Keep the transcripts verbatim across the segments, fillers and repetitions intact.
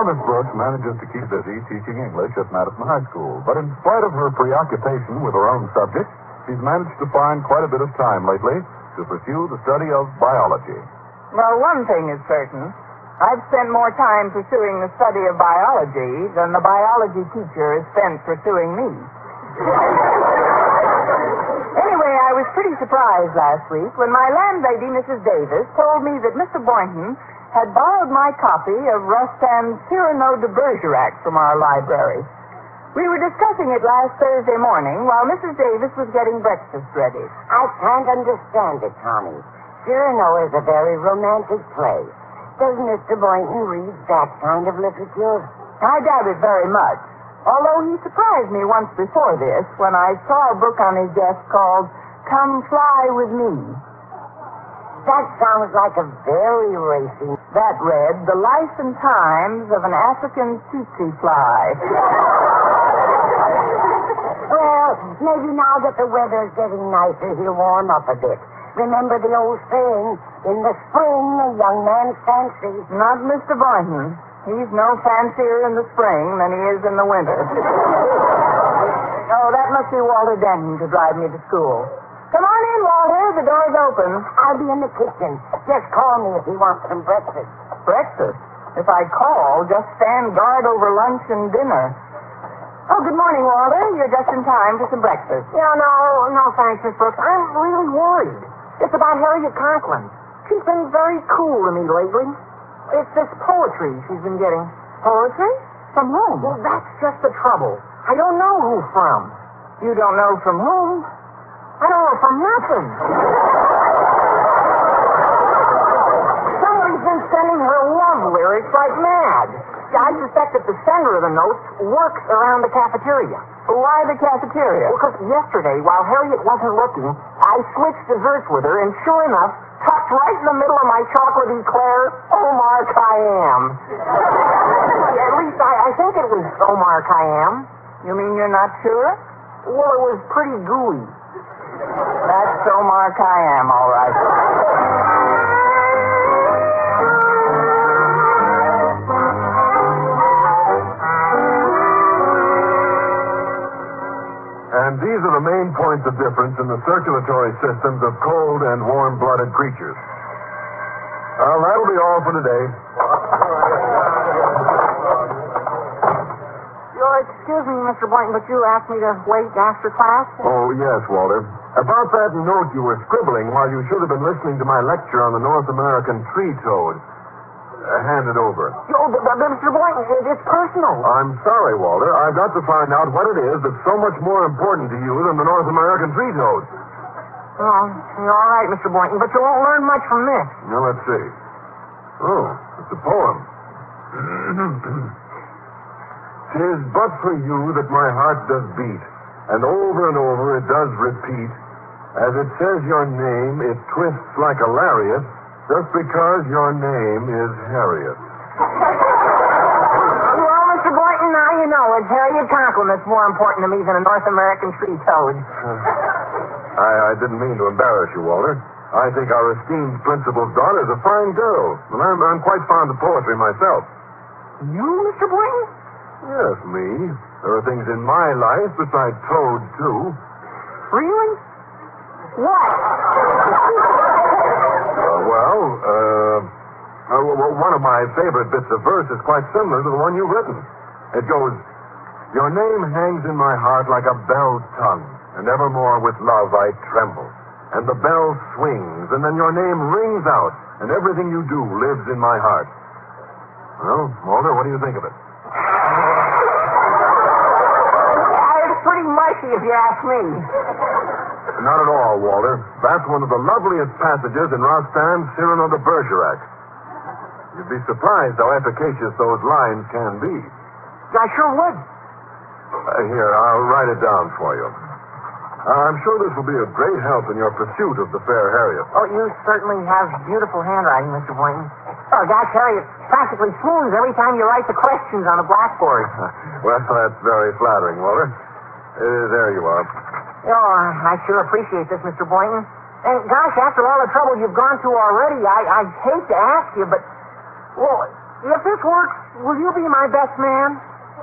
Well, Miss Brooks manages to keep busy teaching English at Madison High School. But in spite of her preoccupation with her own subject, she's managed to find quite a bit of time lately to pursue the study of biology. Well, one thing is certain. I've spent more time pursuing the study of biology than the biology teacher has spent pursuing me. Anyway, I was pretty surprised last week when my landlady, Missus Davis, told me that Mister Boynton had borrowed my copy of Rostand's Cyrano de Bergerac from our library. We were discussing it last Thursday morning while Missus Davis was getting breakfast ready. I can't understand it, Tommy. Cyrano is a very romantic play. Doesn't Mister Boynton read that kind of literature? I doubt it very much. Although he surprised me once before this when I saw a book on his desk called Come Fly With Me. That sounds like a very racy... That read, The Life and Times of an African Tsetse Fly. Well, maybe now that the weather's getting nicer, he'll warm up a bit. Remember the old saying, in the spring, a young man's fancy. Not Mister Boynton. He's no fancier in the spring than he is in the winter. Oh, that must be Walter Denton to drive me to school. Come on in, Walter. The door's open. I'll be in the kitchen. Just call me if you want some breakfast. Breakfast? If I call, just stand guard over lunch and dinner. Oh, good morning, Walter. You're just in time for some breakfast. Yeah, no, no, thanks, Miss Brooks. I'm really worried. It's about Harriet Conklin. She's been very cool to me lately. It's this poetry she's been getting. Poetry? From whom? Well, that's just the trouble. I don't know who from. You don't know from whom? I don't know from nothing. Somebody's been sending her love lyrics like mad. I suspect that the sender of the notes works around the cafeteria. Why the cafeteria? Because yesterday, while Harriet wasn't looking, I switched desserts with her, and sure enough, tucked right in the middle of my chocolate eclair, Omar Khayyam. At least I, I think it was Omar Khayyam. You mean you're not sure? Well, it was pretty gooey. That's Omar Khayyam, all right. And these are the main points of difference in the circulatory systems of cold and warm-blooded creatures. Well, that'll be all for today. You'll excuse me, Mister Boynton, but you asked me to wait after class? Oh, yes, Walter. About that note you were scribbling while you should have been listening to my lecture on the North American tree toad. Uh, hand it over. Oh, but, but Mister Boynton, it, it's personal. I'm sorry, Walter. I've got to find out what it is that's so much more important to you than the North American tree toad. Oh, you're all right, Mister Boynton, but you won't learn much from this. Now, let's see. Oh, it's a poem. "'Tis but for you that my heart does beat, and over and over it does repeat. As it says your name, it twists like a lariat, just because your name is Harriet." Well, Mister Boynton, now you know it's Harriet Conklin that's more important to me than a North American tree toad. I, I didn't mean to embarrass you, Walter. I think our esteemed principal's daughter is a fine girl, and I'm, I'm quite fond of poetry myself. You, Mister Boynton? Yes, me. There are things in my life besides toads, too. Really? What? Uh, well, uh, uh, well, one of my favorite bits of verse is quite similar to the one you've written. It goes, "Your name hangs in my heart like a bell's tongue, and evermore with love I tremble. And the bell swings, and then your name rings out, and everything you do lives in my heart." Well, Walter, what do you think of it? It's pretty mushy, if you ask me. Not at all, Walter. That's one of the loveliest passages in Rostand's Cyrano de Bergerac. You'd be surprised how efficacious those lines can be. I sure would. Uh, here, I'll write it down for you. Uh, I'm sure this will be a great help in your pursuit of the fair Harriet. Oh, you certainly have beautiful handwriting, Mister Boynton. Oh, gosh, Harriet practically swoons every time you write the questions on a blackboard. Well, that's very flattering, Walter. Uh, there you are. Oh, I sure appreciate this, Mister Boynton. And, gosh, after all the trouble you've gone through already, I, I hate to ask you, but, well, If this works, will you be my best man?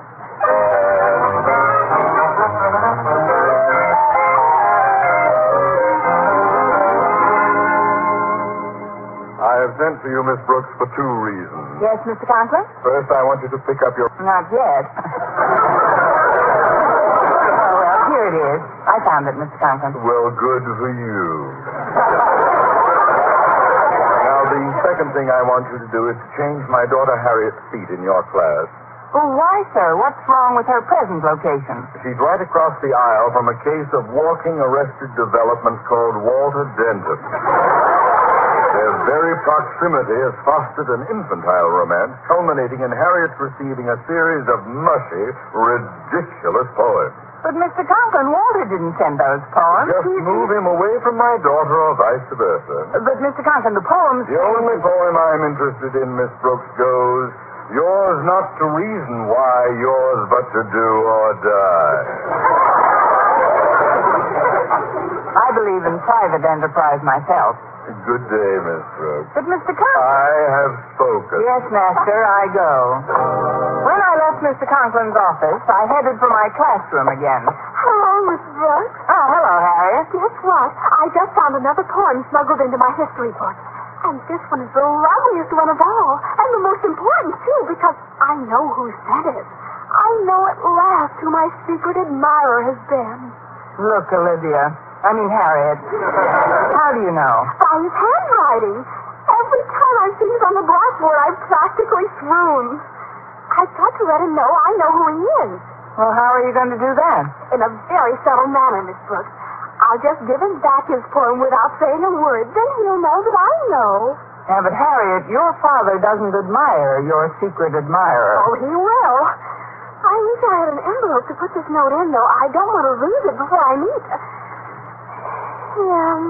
I have sent for you, Miss Brooks, for two reasons. Yes, Mister Conklin? First, I want you to pick up your... Not yet. Oh, well, here it is. I found it, Mister Conklin. Well, good for you. Now, the second thing I want you to do is to change my daughter Harriet's seat in your class. Oh, why, sir? What's wrong with her present location? She's right across the aisle from a case of walking arrested development called Walter Denton. Their very proximity has fostered an infantile romance, culminating in Harriet's receiving a series of mushy, ridiculous poems. But, Mister Conklin, Walter didn't send those poems. Just He- move him away from my daughter or vice versa. But, Mister Conklin, the poems... The only poem I'm interested in, Miss Brooks, goes, yours not to reason why, yours but to do or die. I believe in private enterprise myself. Good day, Miss Brooks. But, Mister Conklin... I have spoken. Yes, Master, I go. When I left Mister Conklin's office, I headed for my classroom again. Hello, Miss Brooks. Oh, hello, Harriet. Guess what? I just found another poem smuggled into my history book. And this one is the loveliest one of all. And the most important, too, because I know who said it. I know at last who my secret admirer has been. Look, Olivia. I mean, Harriet. How do you know? By his handwriting. Every time I see it on the blackboard, I've practically swooned. I've got to let him know I know who he is. Well, how are you going to do that? In a very subtle manner, Miss Brooks. I'll just give him back his poem without saying a word. Then he'll know that I know. Yeah, but Harriet, your father doesn't admire your secret admirer. Oh, he will. I wish I had an envelope to put this note in, though. I don't want to lose it before I meet him.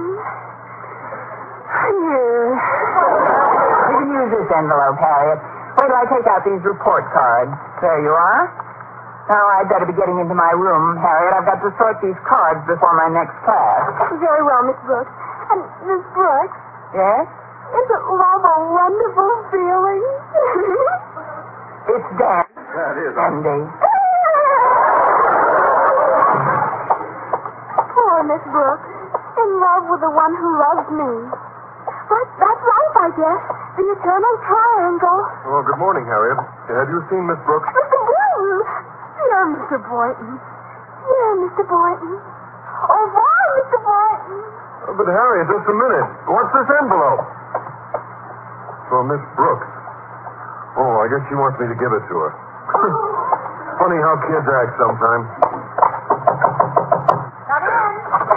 Yes. You can use this envelope, Harriet. Wait till I take out these report cards. There you are. Now, I'd better be getting into my room, Harriet. I've got to sort these cards before my next class. Very well, Miss Brooks. And, Miss Brooks, Yes? isn't love a wonderful feeling? It's Dan. That is. Andy. Poor Miss Brooks. In love with the one who loves me. But that's life, I guess. The eternal triangle. Oh, good morning, Harriet. Have you seen Miss Brooks? Mister Boynton. Dear Mister Boynton. Dear Mister Boynton. Au revoir, Mister Boynton. Uh, But, Harriet, just a minute. What's this envelope? For Miss Brooks. Oh, I guess she wants me to give it to her. Funny how kids act sometimes. Come in.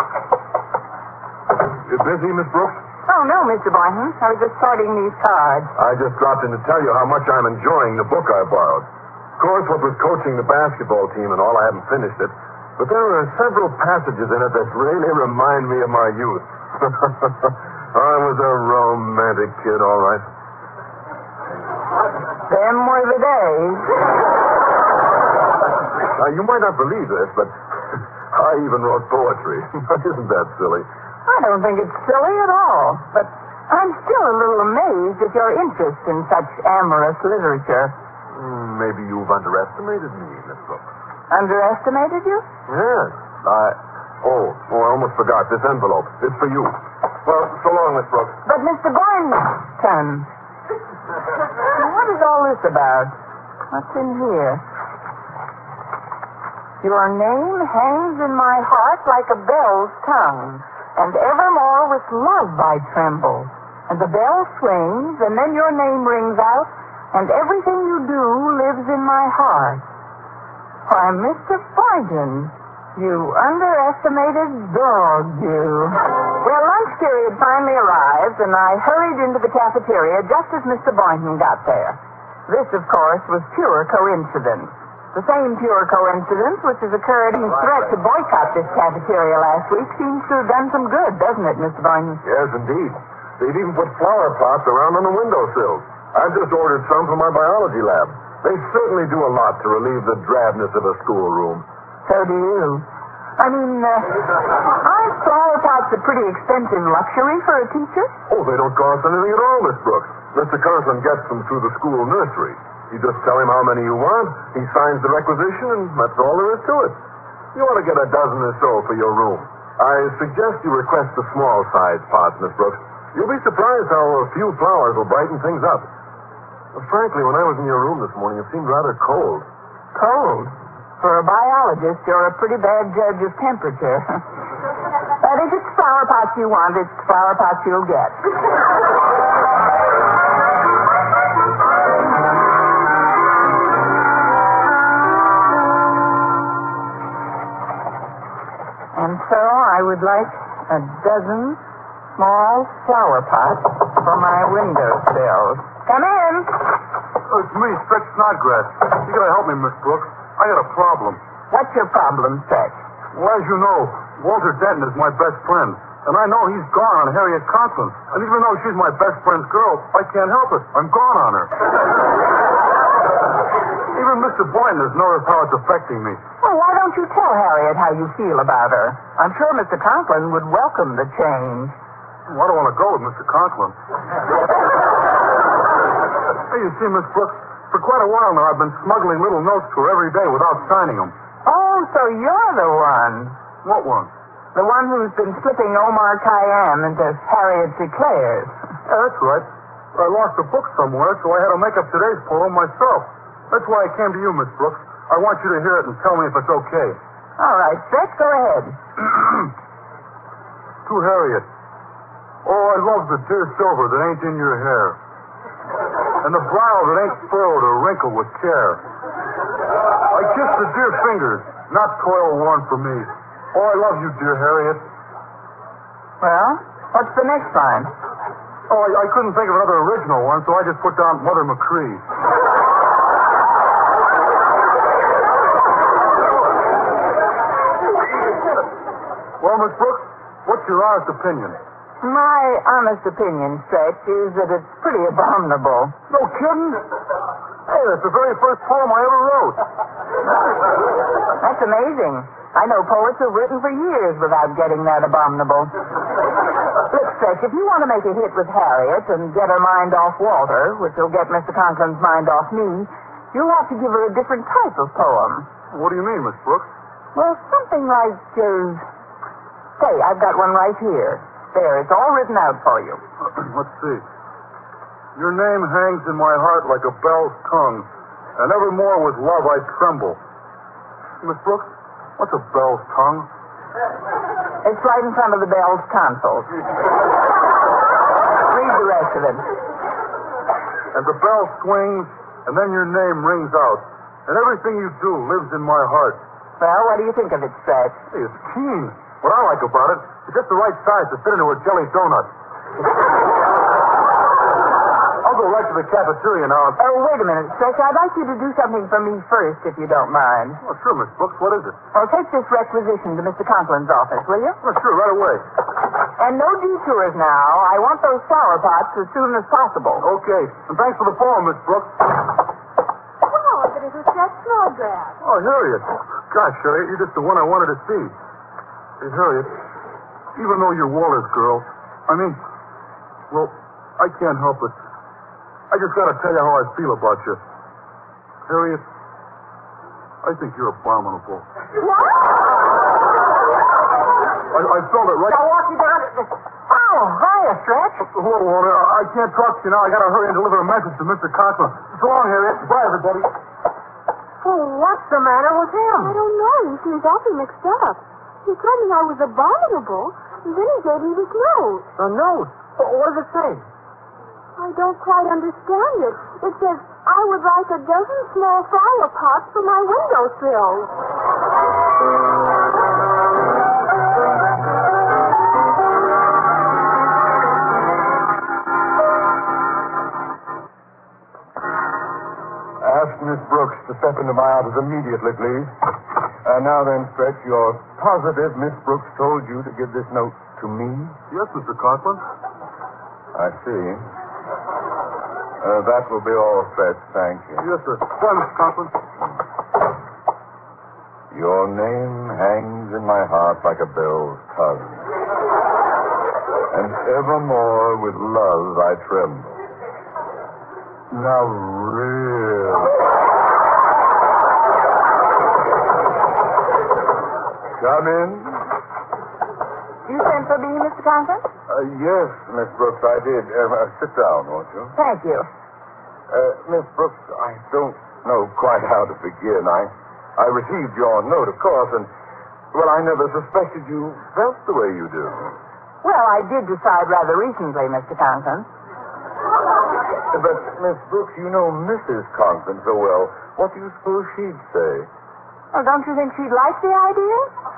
You busy, Miss Brooks? Oh, no, Mister Boynton. I was just sorting these cards. I just dropped in to tell you how much I'm enjoying the book I borrowed. Of course, what was coaching the basketball team and all, I haven't finished it. But there are several passages in it that really remind me of my youth. I was a romantic kid, all right. Them were the days. Now, you might not believe this, but I even wrote poetry. Isn't that silly? I don't think it's silly at all. But I'm still a little amazed at your interest in such amorous literature. Hmm, maybe you've underestimated me, Miss Brooks. Underestimated you? Yes. I... Oh, oh, I almost forgot. This envelope. It's for you. Well, so long, Miss Brooks. But Mister Boynton. What is all this about? What's in here? Your name hangs in my heart like a bell's tongue, and evermore with love I tremble. And the bell swings, and then your name rings out, and everything you do lives in my heart. Why, Mister Boynton, you underestimated dog, you. Well, lunch period finally arrived, and I hurried into the cafeteria just as Mister Boynton got there. This, of course, was pure coincidence. The same pure coincidence which has occurred in threat to boycott this cafeteria last week seems to have done some good, doesn't it, Mister Boynton? Yes, indeed. They've even put flower pots around on the windowsills. I've just ordered some for my biology lab. They certainly do a lot to relieve the drabness of a schoolroom. So do you. I mean, uh, aren't flower pots a pretty expensive luxury for a teacher? Oh, they don't cost anything at all, Miss Brooks. Mister Conklin gets them through the school nursery. You just tell him how many you want, he signs the requisition, and that's all there is to it. You ought to get a dozen or so for your room. I suggest you request the small-sized pot, Miss Brooks. You'll be surprised how a few flowers will brighten things up. Well, frankly, when I was in your room this morning, it seemed rather cold. Cold? For a biologist, you're a pretty bad judge of temperature. But if it's flower pots you want, it's flower pots you'll get. And so I would like a dozen small flower pots for my windowsills. Come in. Oh, it's me, Stretch Snodgrass. You gotta help me, Miss Brooks. I got a problem. What's your problem, Stretch? Well, as you know, Walter Denton is my best friend. And I know he's gone on Harriet Conklin. And even though she's my best friend's girl, I can't help it. I'm gone on her. Even Mister Boynton has noticed how it's affecting me. Well, why don't you tell Harriet how you feel about her? I'm sure Mister Conklin would welcome the change. Well, I don't want to go with Mister Conklin. Hey, you see, Miss Brooks, for quite a while now I've been smuggling little notes to her every day without signing them. Oh, so you're the one. What one? The one who's been slipping Omar Khayyam into Harriet Declares. Yeah, that's right. I lost a book somewhere, so I had to make up today's poem myself. That's why I came to you, Miss Brooks. I want you to hear it and tell me if it's okay. All right, Stretch, go ahead. To Harriet. Oh, I love the dear silver that ain't in your hair. And the brow that ain't furrowed or wrinkled with care. I kiss the dear fingers, not toil worn for me. Oh, I love you, dear Harriet. Well, what's the next line? Oh, I, I couldn't think of another original one, so I just put down Mother McCree. Well, Miss Brooks, what's your honest opinion? My honest opinion, Stretch, is that it's pretty abominable. No kidding? Hey, that's the very first poem I ever wrote. That's amazing. I know poets who've written for years without getting that abominable. Look, Stretch, if you want to make a hit with Harriet and get her mind off Walter, which will get Mister Conklin's mind off me, you'll have to give her a different type of poem. What do you mean, Miss Brooks? Well, something like, uh, say, I've got one right here. There, it's all written out for you. Let's see. Your name hangs in my heart like a bell's tongue, and evermore with love I tremble. Miss Brooks, what's a bell's tongue? It's right in front of the bell's tonsils. Read the rest of it. And the bell swings, and then your name rings out, and everything you do lives in my heart. Well, what do you think of it, Stretch? Hey, it's keen. What I like about it, it's just the right size to fit into a jelly donut. I'll go right to the cafeteria now. Oh, wait a minute, Stretch. I'd like you to do something for me first, if you don't mind. Oh, sure, Miss Brooks. What is it? Well, take this requisition to Mister Conklin's office, will you? Oh, sure, right away. And no detours now. I want those flower pots as soon as possible. Okay. And thanks for the poem, Miss Brooks. Wow, but it was Stretch Snodgrass. Oh, Harriet. Gosh, Harriet, you're just the one I wanted to see. Hey, Harriet, even though you're Walter's girl, I mean, well, I can't help it. I just gotta tell you how I feel about you. Harriet, I think you're abominable. What? I, I felt it right... I'll walk you down to the... Oh, hiya, Stretch. Hello, Walter. I, I can't talk to you now. I gotta hurry and deliver a message to Mister Conklin. So long, Harriet. Bye, everybody. Well, what's the matter with him? I don't know. He seems awfully mixed up. He told me I was abominable, and then he gave me this note. A note? What does it say? I don't quite understand it. It says, I would like a dozen small flower pots for my windowsills. Ask Miss Brooks to step into my office immediately, please. And now then, Stretch, you're positive Miss Brooks told you to give this note to me? Yes, Mister Conklin. I see. Uh, that will be all, Stretch. Thank you. Yes, sir. Bye, Mister Conklin. Your name hangs in my heart like a bell's tongue. And evermore with love I tremble. Now really. Come in. You sent for me, Mister Conklin? Uh, yes, Miss Brooks, I did. Uh, sit down, won't you? Thank you. Uh, Miss Brooks, I don't know quite how to begin. I, I received your note, of course, and, well, I never suspected you felt the way you do. Well, I did decide rather recently, Mister Conklin. But, Miss Brooks, you know Missus Conklin so well. What do you suppose she'd say? Well, don't you think she'd like the idea?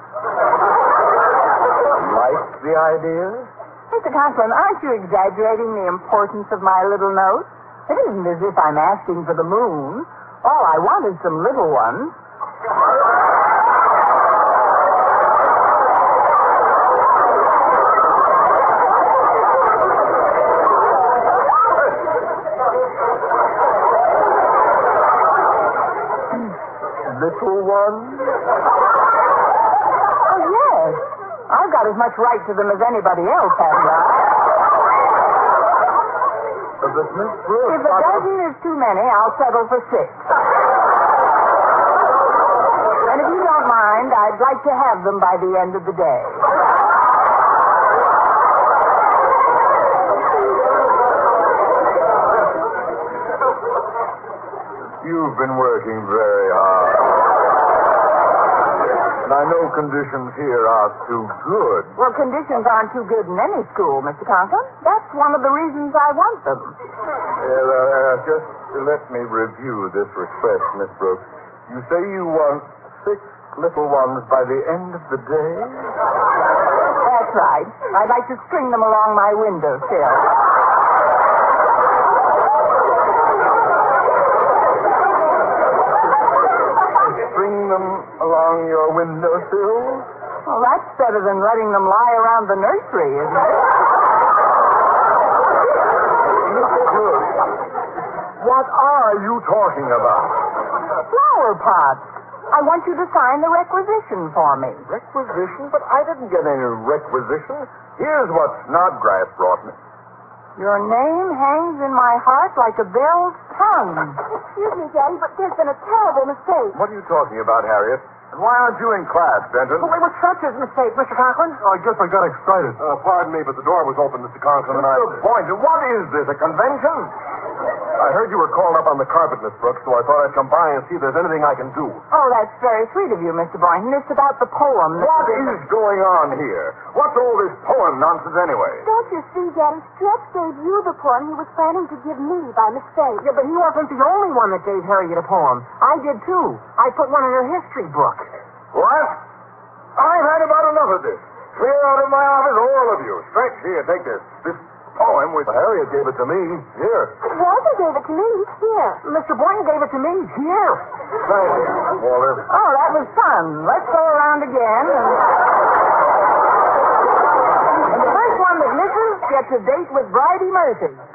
Like the idea? Mister Conklin, aren't you exaggerating the importance of my little note? It isn't as if I'm asking for the moon. All I want is some little ones. Little one? Oh, yes. I've got as much right to them as anybody else, haven't I? Uh, but Miss Brooks... If a dozen is too many, I'll settle for six. And if you don't mind, I'd like to have them by the end of the day. You've been working very hard. And I know conditions here are too good. Well, conditions aren't too good in any school, Mister Conklin. That's one of the reasons I want them. Well, uh, just let me review this request, Miss Brooks. You say you want six little ones by the end of the day? That's right. I'd like to string them along my windowsill. String them along your windowsill? Well, that's better than letting them lie around the nursery, isn't it? What are you talking about? Flower pots. I want you to sign the requisition for me. Requisition? But I didn't get any requisition. Here's what Snodgrass brought me. Your name hangs in my heart like a bell's tongue. Excuse me, Daddy, but there's been a terrible mistake. What are you talking about, Harriet? And why aren't you in class, Benton? Wait, what's such a mistake, Mister Conklin? I guess I got excited. Uh, pardon me, but the door was open, Mister Conklin, and I... Mister Boynton, what is this, a convention? I heard you were called up on the carpet, Miss Brooks, so I thought I'd come by and see if there's anything I can do. Oh, that's very sweet of you, Mister Boynton. It's about the poem. that- What is going on here? What's all this poem nonsense anyway? Don't you see, Daddy? Stretch gave you the poem he was planning to give me by mistake. Yeah, but he wasn't the only one that gave Harriet a poem. I did, too. I put one in her history book. What? I've had about enough of this. Clear out of my office, all of you. Stretch, here, take this. This poem with... Harriet gave it to me. Here. Walter gave it to me. Here. Mister Boynton gave it to me. Here. Thank you, Walter. Oh, that was fun. Let's go around again. And... and the first one that misses gets a date with Bridie Murphy.